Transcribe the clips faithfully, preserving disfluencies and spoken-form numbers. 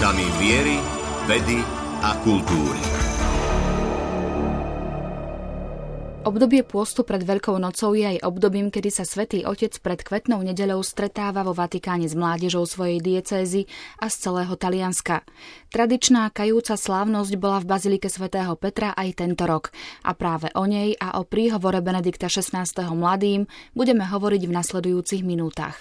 otázkami viery, vedy a kultúry. Obdobie pôstu pred Veľkou nocou je aj obdobím, kedy sa Svätý Otec pred Kvetnou nedeľou stretáva vo Vatikáne s mládežou svojej diecézy a z celého Talianska. Tradičná kajúca slávnosť bola v bazilike svätého Petra aj tento rok a práve o nej a o príhovore Benedikta šestnásteho mladým budeme hovoriť v nasledujúcich minútach.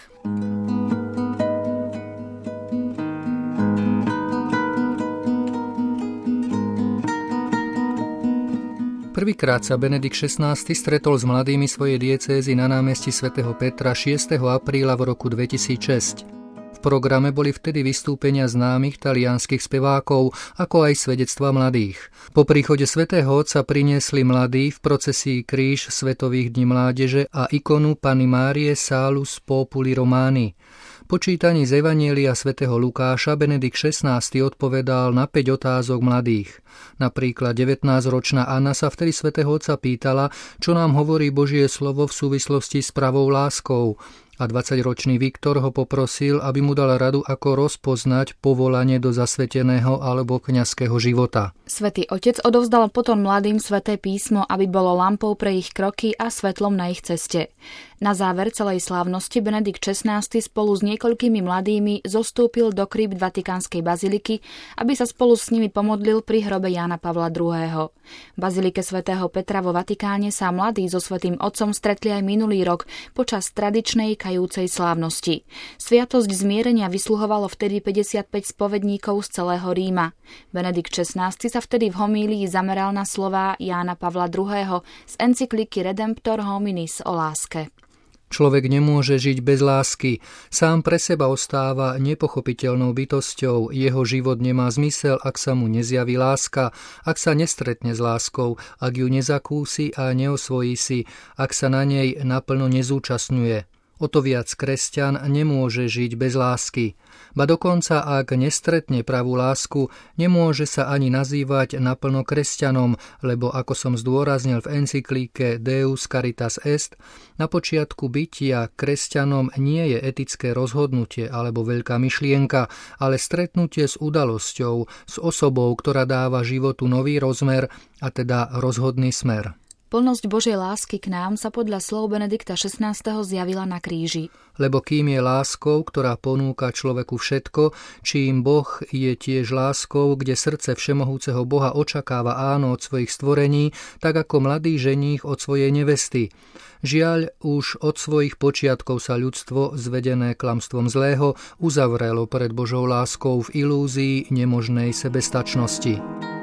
Prvýkrát sa Benedikt šestnásty stretol s mladými svojej diecézy na námestí svätého Petra šiesteho apríla v roku dvetisícšesť. V programe boli vtedy vystúpenia známych talianskych spevákov, ako aj svedectva mladých. Po príchode svätého Otca priniesli mladí v procesii kríž Svetových dní mládeže a ikonu Panny Márie Salus Populi Romani. Po čítaní z Evanjelia svätého Lukáša Benedikt šestnásty odpovedal na päť otázok mladých. Napríklad devätnásťročná Anna sa vtedy svätého Otca pýtala, čo nám hovorí Božie slovo v súvislosti s pravou láskou. A dvadsaťročný Viktor ho poprosil, aby mu dal radu, ako rozpoznať povolanie do zasveteného alebo kňazského života. Svätý Otec odovzdal potom mladým sväté písmo, aby bolo lampou pre ich kroky a svetlom na ich ceste. Na záver celej slávnosti Benedikt šestnásty spolu s niekoľkými mladými zostúpil do krypt Vatikánskej baziliky, aby sa spolu s nimi pomodlil pri hrobe Jána Pavla druhého. V bazilike svätého Petra vo Vatikáne sa mladí so Svätým Otcom stretli aj minulý rok počas tradičnej kajúcej slávnosti. Sviatosť zmierenia vysluhovalo vtedy päťdesiatpäť spovedníkov z celého Ríma. Benedikt šestnásty sa vtedy v homílii zameral na slová Jána Pavla druhého. z encykliky Redemptor Hominis o láske. Človek nemôže žiť bez lásky. Sám pre seba ostáva nepochopiteľnou bytosťou. Jeho život nemá zmysel, ak sa mu nezjaví láska, ak sa nestretne s láskou, ak ju nezakúsi a neosvojí si, ak sa na nej naplno nezúčastňuje. O to viac kresťan nemôže žiť bez lásky. Ba dokonca, ak nestretne pravú lásku, nemôže sa ani nazývať naplno kresťanom, lebo ako som zdôraznil v encyklíke Deus Caritas Est, na počiatku bytia kresťanom nie je etické rozhodnutie alebo veľká myšlienka, ale stretnutie s udalosťou, s osobou, ktorá dáva životu nový rozmer, a teda rozhodný smer. Plnosť Božej lásky k nám sa podľa slov Benedikta šestnásteho zjavila na kríži. Lebo kým je láskou, ktorá ponúka človeku všetko, čím Boh je tiež láskou, kde srdce všemohúceho Boha očakáva áno od svojich stvorení, tak ako mladý ženích od svojej nevesty. Žiaľ, už od svojich počiatkov sa ľudstvo, zvedené klamstvom zlého, uzavrelo pred Božou láskou v ilúzii nemožnej sebestačnosti.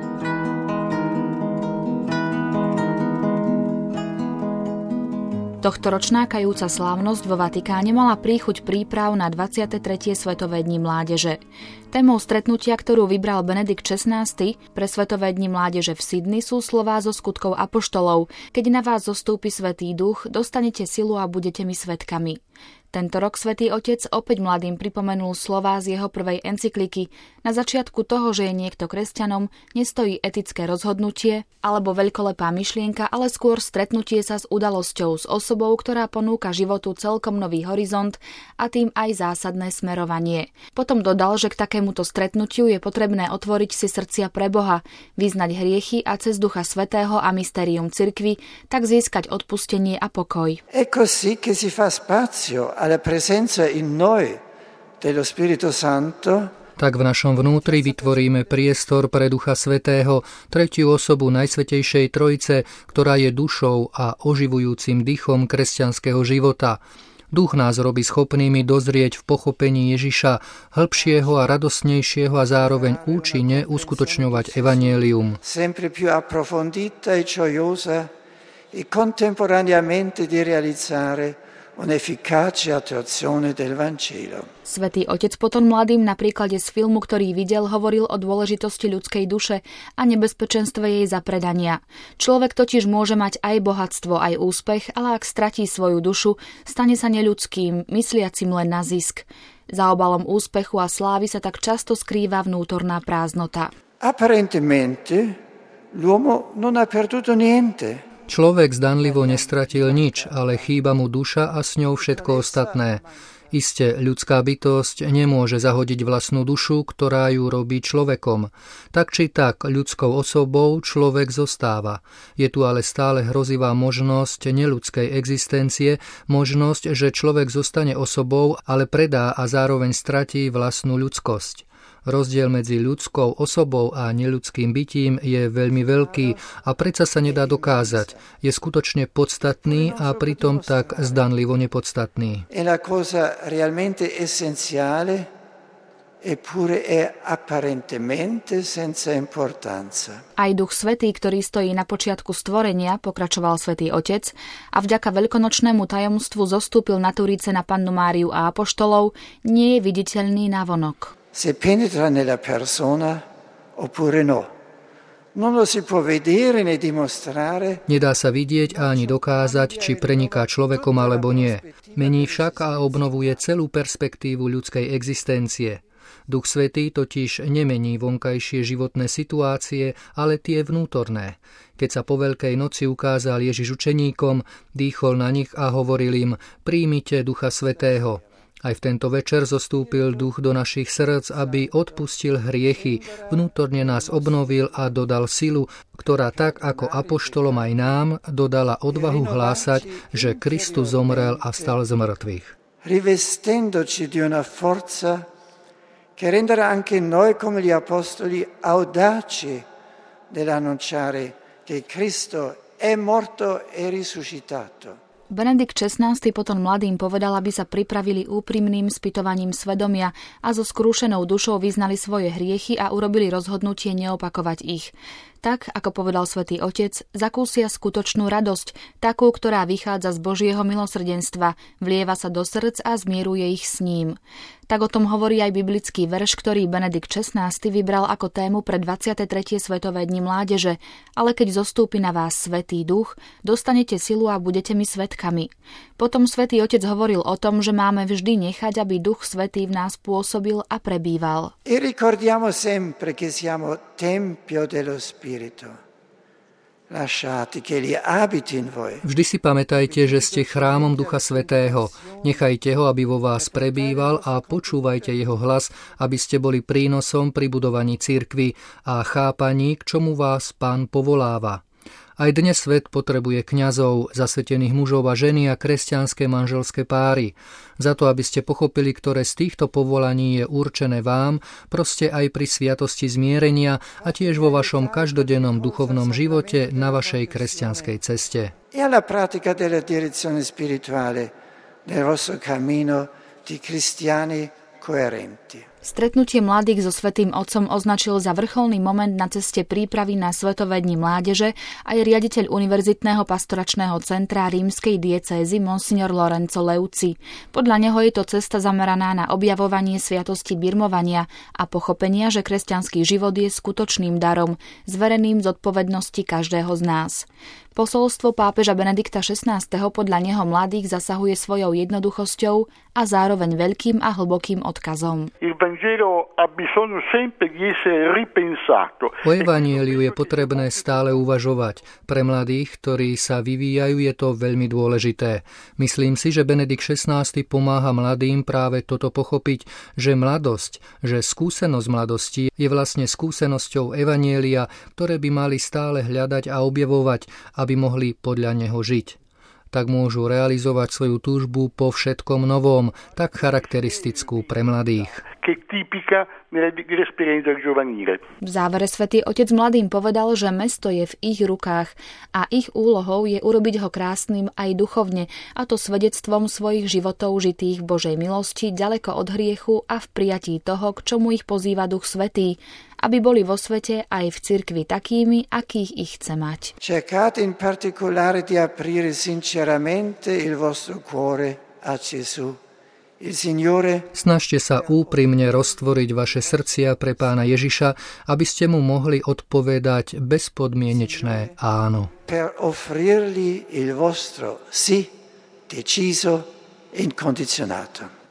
Tohtoročná kajúca slávnosť vo Vatikáne mala príchuť príprav na dvadsiate tretie Svetové dni mládeže. Témou stretnutia, ktorú vybral Benedikt šestnásty pre Svetové dni mládeže v Sydney, sú slová zo skutkov apoštolov. Keď na vás zostúpi Svätý Duch, dostanete silu a budete mi svedkami. Tento rok Svätý Otec opäť mladým pripomenul slová z jeho prvej encykliky. Na začiatku toho, že je niekto kresťanom, nestojí etické rozhodnutie alebo veľkolepá myšlienka, ale skôr stretnutie sa s udalosťou, s osobou, ktorá ponúka životu celkom nový horizont a tým aj zásadné smerovanie. Potom dodal, že k takémuto stretnutiu je potrebné otvoriť si srdcia pre Boha, vyznať hriechy a cez Ducha Svätého a mystérium cirkvi, tak získať odpustenie a pokoj. È così che si fa spazio alla presenza in noi dello Spirito Santo. Tak v našom vnútri vytvoríme priestor pre Ducha Svätého, tretiu osobu Najsvätejšej Trojice, ktorá je dušou a oživujúcim dychom kresťanského života. Duch nás robí schopnými dozrieť v pochopení Ježiša, hĺbšieho a radosnejšieho a zároveň účinne uskutočňovať evanjelium. Sempre più approfondita e gioiosa e contemporaneamente di realizzare un'efficace attuazione del Vangelo. Svätý Otec potom mladým na príklade z filmu, ktorý videl, hovoril o dôležitosti ľudskej duše a nebezpečenstve jej zapredania. Človek totiž môže mať aj bohatstvo, aj úspech, ale ak stratí svoju dušu, stane sa neľudským, mysliacim len na zisk. Za obalom úspechu a slávy sa tak často skrýva vnútorná prázdnota. Apparentemente l'uomo non ha perduto niente. Človek zdanlivo nestratil nič, ale chýba mu duša a s ňou všetko ostatné. Iste, ľudská bytosť nemôže zahodiť vlastnú dušu, ktorá ju robí človekom. Tak či tak, ľudskou osobou človek zostáva. Je tu ale stále hrozivá možnosť neľudskej existencie, možnosť, že človek zostane osobou, ale predá a zároveň stratí vlastnú ľudskosť. Rozdiel medzi ľudskou osobou a neľudským bytím je veľmi veľký a predsa sa nedá dokázať. Je skutočne podstatný a pritom tak zdanlivo nepodstatný. È la cosa realmente essenziale eppure è apparentemente senza importanza. Aj Duch Svätý, ktorý stojí na počiatku stvorenia, pokračoval Svätý Otec, a vďaka veľkonočnému tajomstvu zostúpil na Turíce na Pannu Máriu a apoštolov, nie je viditeľný navonok. Se penetra nella persona oppure no. Non lo si può vedere né dimostrare. Nedá sa vidieť a ani dokázať, či preniká človekom alebo nie. Mení však a obnovuje celú perspektívu ľudskej existencie. Duch Svätý totiž nemení vonkajšie životné situácie, ale tie vnútorné. Keď sa po Veľkej noci ukázal Ježiš učeníkom, dýchol na nich a hovoril im: príjmite Ducha Svätého. Aj v tento večer zostúpil Duch do našich srdc, aby odpustil hriechy, vnútorne nás obnovil a dodal silu, ktorá tak ako apoštolom aj nám dodala odvahu hlásať, že Kristus zomrel a vstal z mŕtvych. Rivestendoci di una forza che renderà anche noi come gli apostoli audaci nell'annunciare che Cristo è morto e risuscitato. Benedikt šestnásty potom mladým povedal, aby sa pripravili úprimným spytovaním svedomia a so skrúšenou dušou vyznali svoje hriechy a urobili rozhodnutie neopakovať ich. Tak, ako povedal Svätý Otec, zakúsia skutočnú radosť, takú, ktorá vychádza z Božieho milosrdenstva, vlieva sa do srdc a zmieruje ich s ním. Tak o tom hovorí aj biblický verš, ktorý Benedikt šestnásty vybral ako tému pre dvadsiate tretie Svetové dni mládeže. Ale keď zostúpi na vás Svätý Duch, dostanete silu a budete mi svedkami. Potom Svätý Otec hovoril o tom, že máme vždy nechať, aby Duch Svätý v nás pôsobil a prebýval. E ricordiamo sempre che siamo tempio dello Spirito. Vždy si pamätajte, že ste chrámom Ducha Svätého. Nechajte ho, aby vo vás prebýval a počúvajte jeho hlas, aby ste boli prínosom pri budovaní cirkvi a chápaní, k čomu vás Pán povoláva. Aj dnes svet potrebuje kňazov, zasvetených mužov a ženy a kresťanské manželské páry. Za to, aby ste pochopili, ktoré z týchto povolaní je určené vám, proste aj pri sviatosti zmierenia a tiež vo vašom každodennom duchovnom živote na vašej kresťanskej ceste. E alla pratica della direzione spirituale nel vostro cammino di cristiani coerenti. Stretnutie mladých so Svätým Otcom označil za vrcholný moment na ceste prípravy na Svetové dni mládeže aj riaditeľ Univerzitného pastoračného centra rímskej diecézy monsignor Lorenzo Leuci. Podľa neho je to cesta zameraná na objavovanie sviatosti birmovania a pochopenia, že kresťanský život je skutočným darom, zvereným zodpovednosti každého z nás. Posolstvo pápeža Benedikta šestnásteho podľa neho mladých zasahuje svojou jednoduchosťou a zároveň veľkým a hlbokým odkazom. O evanjeliu je potrebné stále uvažovať. Pre mladých, ktorí sa vyvíjajú, je to veľmi dôležité. Myslím si, že Benedikt šestnásty pomáha mladým práve toto pochopiť, že mladosť, že skúsenosť mladosti je vlastne skúsenosťou evanjelia, ktoré by mali stále hľadať a objavovať, aby mohli podľa neho žiť. Tak môžu realizovať svoju túžbu po všetkom novom, tak charakteristickú pre mladých. V závere Svätý Otec mladým povedal, že mesto je v ich rukách a ich úlohou je urobiť ho krásnym aj duchovne, a to svedectvom svojich životov žitých v Božej milosti, ďaleko od hriechu a v prijatí toho, k čomu ich pozýva Duch Svätý, aby boli vo svete aj v cirkvi takými, akých ich chce mať. Cercate in particolare di aprire sinceramente il vostro cuore a Gesù. Snažte sa úprimne roztvoriť vaše srdcia pre Pána Ježiša, aby ste mu mohli odpovedať bezpodmienečné áno. Per offrirgli il vostro sì deciso e incondizionato.